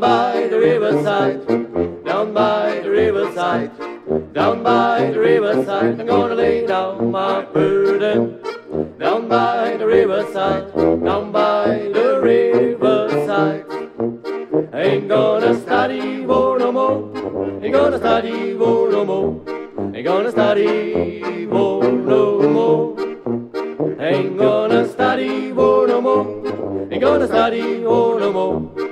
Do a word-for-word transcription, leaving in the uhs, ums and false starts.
by the riverside, down by the riverside, down by the riverside. I'm gonna lay down my burden. Down by the riverside, down by the riverside. Ain't gonna study for no more. Ain't gonna study for no more. Ain't gonna study for no more. Ain't gonna study for no more. Ain't gonna study for no more.